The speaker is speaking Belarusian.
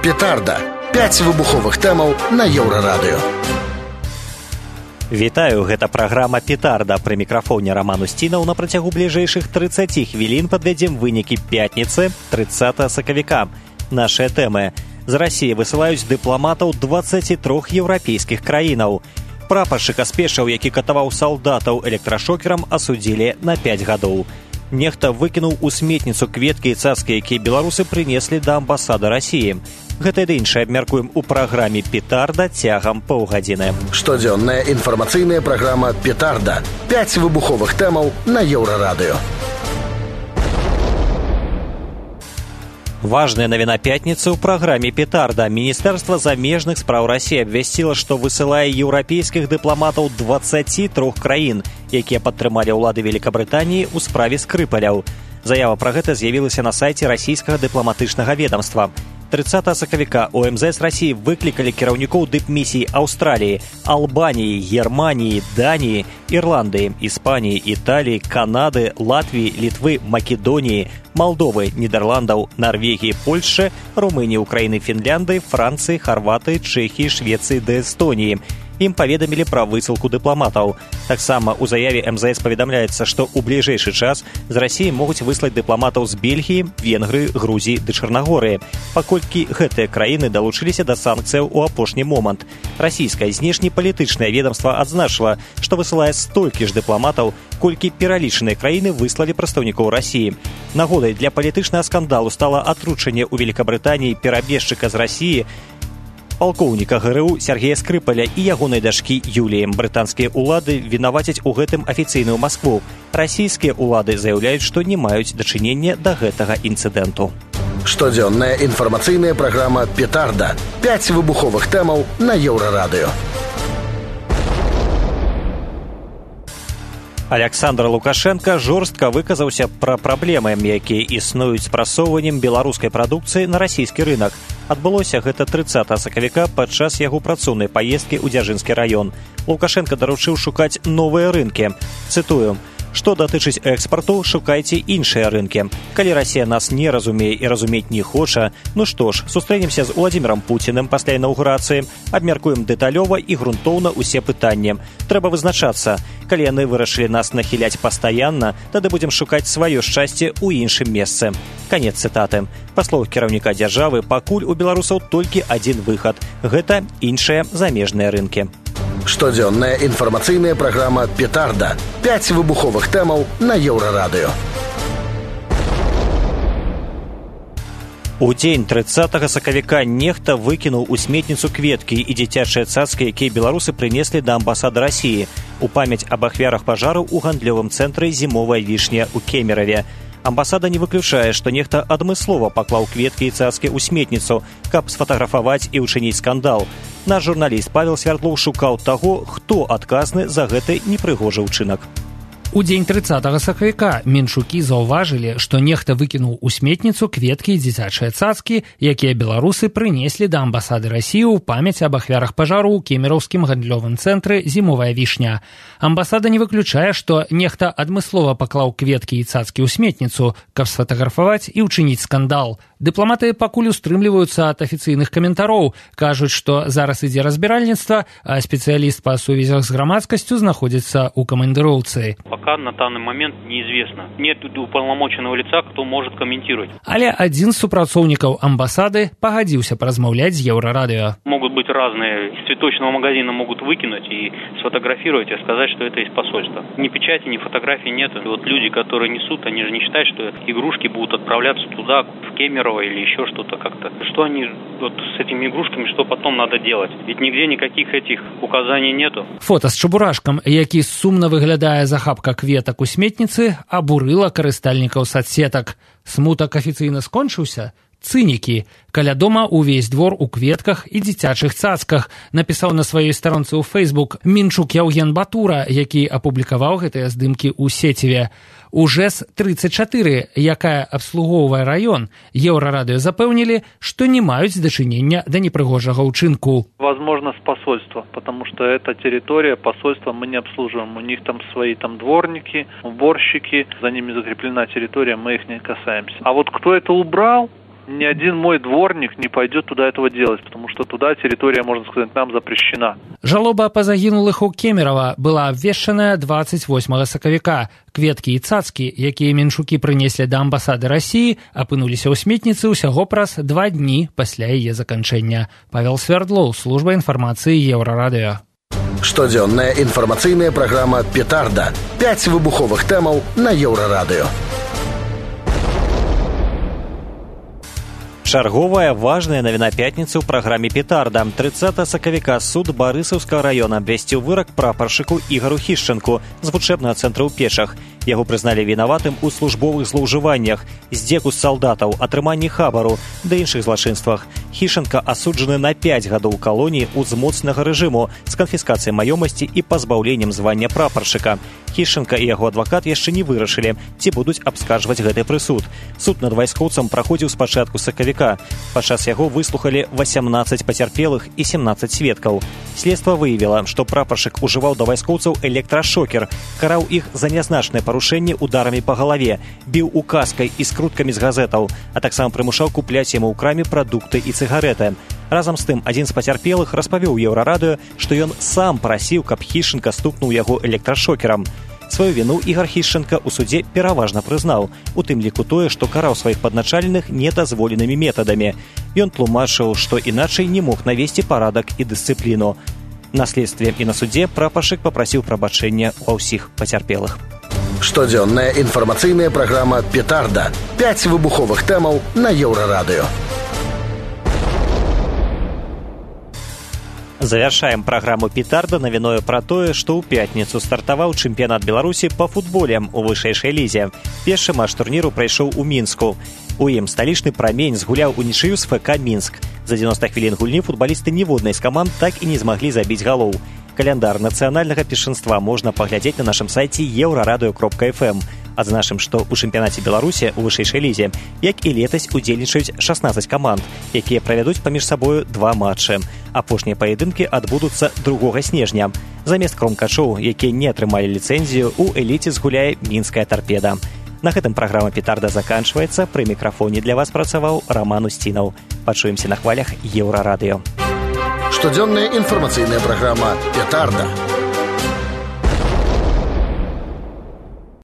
Петарда. 5 выбуховых тэмаў на Еўрарадыё. Вітаю, гэта праграма «Петарда». Пры мікрафоне Роман Устінаў. На працягу бліжэйшых 30 хвілін падвядзем вынікі пятніцы 30 сакавіка. Нашыя тэмы. З Расіі высылаюць дыпламатаў 23 еўрапейскіх краінаў. Прапаршчыка спешаў, які катаваў салдатаў электрашокерам, асудзілі на 5 гадоў. Нехта выкінуў у сметніцу кветкі і цацкі, якія беларусы прынеслі да амбасады Расіі. Гэта і іншае абмяркуем у праграме «Петарда» цягам паўгадзіны. Штодзённая інфармацыйная праграма «Петарда». 5 выбуховых тэмаў на Еўрарадыё. Важная навіна пятніцы ў праграме «Петарда». Міністэрства замежных спраў Расіі абвясціла, што высылае еўрапейскіх дыпламатаў 23 краін, якія падтрымалі ўлады Великабрытаніі ў справе Скрыпаляў. Заява пра гэта з'явілася на сайце расійскага дыпламатычнага ведамства. 30 сакавіка у МЗС Расіі выклікалі кіраўнікоў дыпмісій Аўстраліі, Албаніі, Германіі, Даніі, Ірландыі, Іспаніі, Італіі, Канады, Латвіі, Літвы, Македоніі, Малдовы, Нідерландаў, Нарвегіі, Польшчы, Румыніі, Украіны, Фінляндыі, Францыі, Харватыі, Чэхіі, Швецыі ды Эстоніі. Ім паведамілі пра высылку дыпламатаў. Таксама ў заяве МЗС паведамляецца, што ў бліжэйшы час з Расіі могуць выслаць дыпламатаў з Бельгіі, Венгрыі, Грузіі ды Чарнагорыі, паколькі гэтыя краіны далучыліся да санкцыяў у апошні момант. Расійскае знешнепалітычнае ведамства адзначыла, што высылае столькі ж дыпламатаў, колькі пералічаныя краіны выслалі прадстаўнікоў Расіі. Нагодай для палітычнага скандалу стала атручанне ў Великабрытаніі перабежчыка з Расіі, палкоўніка ГРУ Сергея Скрыпаля і ягонай дачкі Юліі. Брытанскія ўлады вінавацяць у гэтым афіцыйную Маскву. Расійскія ўлады заяўляюць, што не маюць дачынення да гэтага інцыдэнту. Штодзённая інфармацыйная праграма «Петарда». 5 выбуховых тэмаў на Еўрарадыё. Аляксандр Лукашенка жорстка выказаўся пра праблемы, якія існуюць з прасоўваннем беларускай прадукцыі на расійскі рынак. Адбылося гэта 30 сакавіка падчас яго працоўнай паездкі ў Дзяржынскі раён. Лукашенка даручыў шукаць новыя рынкі. Цытую: «Што датычыць экспарту, шукайце іншыя рынкі. Калі Расія нас не разумее і разумець не хоча, ну што ж, сустрэнемся з Владзімірам Пуціным пасля інаўгурацыі, абмяркуем дэталёва і грунтоўна ўсе пытанні. Трэба вызначацца. Калі яны вырашылі нас нахіляць пастаянна, тады будзем шукаць сваё шчасце ў іншым месцы». Канец цытаты. Па словах кіраўніка дзяржавы, пакуль у беларусаў толькі адзін выхад – гэта іншыя замежныя рынкі. Штодзённая інфармацыйная праграма «Петарда». 5 выбуховых тэмаў на Еўрарадыё. У дзень 30 сакавіка нехта выкінуў у сметніцу кветкі і дзіцячыя цацкі, якія беларусы прынеслі да амбасады Расіі у памяць аб ахвярах пажару ў гандлёвым цэнтры «Зімовая вішня» у Кемераве. Амбасада не выключае, што нехта адмыслова паклаў кветкі і цацкі ў сметніцу, каб сфатаграфаваць і ўчыніць скандал. Наш журналіст Павел Свярдлоў шукаў таго, хто адказны за гэты непрыгожы ўчынак. У дзень 30 сакавіка менчукі заўважылі, што нехта выкінуў у сметніцу кветкі і дзіцячыя цацкі, якія беларусы прынеслі да амбасады Расіі ў памяць аб ахвярах пажару ў кемераўскім гандлёвым цэнтры «Зімовая вішня». Амбасада не выключае, што нехта адмыслова паклаў кветкі і цацкі ў сметніцу, каб сфатаграфаваць і ўчыніць скандал. Дыпламаты пакуль устрымліваюцца ад афіцыйных каментароў, кажуць, што зараз ідзе разбіральніцтва, а спецыяліст па сувязях з грамадскасцю знаходзіцца ў камандыроўцы. Пока на данный момент неизвестно. Нет уполномоченного лица, кто может комментировать. Але адзін з супрацоўнікаў амбасады пагадзіўся паразмаўляць з Еўрарадыё. Могут быть разные. Из цветочного магазина могут выкинуть и сфотографировать, и сказать, что это из посольства. Ни печати, ни фотографий нет. И вот люди, которые несут, они же не считают, что игрушки будут отправляться туда, в Кемерово или еще что-то как-то. Что они вот с этими игрушками, что потом надо делать? Ведь нигде никаких этих указаний нету. Фота з чабурашкам, які сумна выглядае захапка кветак у сметніцы, абурыла карыстальнікаў соцсетак. Смутак афіцыйна скончыўся? Цынікі. Каля дома увесь двор у кветках і дзіцячых цацках, напісаў на сваёй старонцы ў Facebook Мінчук Яўген Батура, які апублікаваў гэтыя здымкі ў сеціве. У ЖЭС-34, якая абслугоўвае раён, Еўрарадыё запэўнілі, што не маюць дачынення да непрыгожага ўчынку. Возможно, с посольства, потому что эта территория посольства мы не обслуживаем. У них там свои дворники, уборщики, за ними закреплена территория, мы их не касаемся. А вот кто это убрал, Ни один мой дворник не пойдет туда этого делать, потому что туда территория, можно сказать, нам запрещена. Жалоба па загінулых у Кемерово была абвешчаная 28 сакавіка. Кветкі і цацкі, якія меншукі прынеслі да амбасады Расіі, апынуліся ў сметніцы ўсяго праз 2 дні пасля яе заканчэння. Павел Свердлоў, служба інфармацыі Еўрарадыё. Штодзённая інфармацыйная праграма «Петарда». 5 выбуховых тэмаў на Еўрарадыё. Чарговая важная навіна пятніцы ў праграме «Петарда». 30 сакавіка суд Барысаўскага района абвясціў вырак прапаршчыку Ігару Хішчанку з вучэбнага цэнтра ў Печах. Яго прызналі вінаватым у службовых злоўжываннях, здзеку з салдатаў, атрыманні хабару да іншых злачынствах. Хішчанка асуджаны на 5 гадоў калоніі ўзмоцненага рэжыму з канфіскацыяй маёмасці і пазбаўленнем звання прапаршчыка. Хішчанка і яго адвакат яшчэ не вырашылі, ці будуць абскарджваць гэты прысуд. Суд над вайскоўцам праходзіў з пачатку сакавіка. Падчас яго выслухалі 18 пацярпелых і 17 сведкаў. Следства выявіла, што прапаршчык ужываў да вайскоўцаў электрашокер, караў іх за нязначнае парушэнне ударамі па галаве, біў указкай і скруткамі з газетаў, а таксама прымушаў купляць яму ў краме прадукты і цыгарэты. Разам з тым, адзін з пацярпелых распавёў Еўрарадыё, што ён сам прасіў, каб Хішчанка стукнуў яго электрашокерам. Сваю віну Ігар Хішчанка ў судзе пераважна прызнаў, у тым ліку тое, што караў сваіх падначаленых недазволенымі метадамі. Ён тлумачыў, што іначай не мог навесці парадак і дысцыпліну. На следстве і на судзе прапаршчык папрасіў прабачэння ва ўсіх пацярпелых. Штодзённая інфармацыйная праграма «Петарда». 5 выбуховых тэмаў на Еўрарадыё. Завяршаем праграму «Петарда» навіною пра тое, што ў пятніцу стартаваў чэмпіянат Беларусі па футболе ў вышэйшай лізе. Першы матч турніру прайшоў у Мінску. У ім сталічны «Прамень» згуляў унічыю з ФК «Мінск». За 90 хвілін гульні футбалісты ніводнай з каманд так і не змаглі забіць галоў. Каляндар нацыянальнага першынства можна паглядзець на нашым сайце euraradыё.fm. Адзначым, што ў чэмпіянаце Беларусі ў вышэйшай лізе, як і летась, удзельнічаюць 16 каманд, якія правядуць паміж сабою 2 матчы. Апошнія паядынкі адбудуцца 2 снежня. Замест кромкачоў, якія не атрымалі ліцэнзію, у эліце згуляе мінская «Тарпеда». На гэтым праграма «Петарда» заканчваецца. Пры мікрафоне для вас працаваў Роман Устінаў. Пачуемся на хвалях Еўрарадыё. Штодзённая інфармацыйная праграма «Петарда».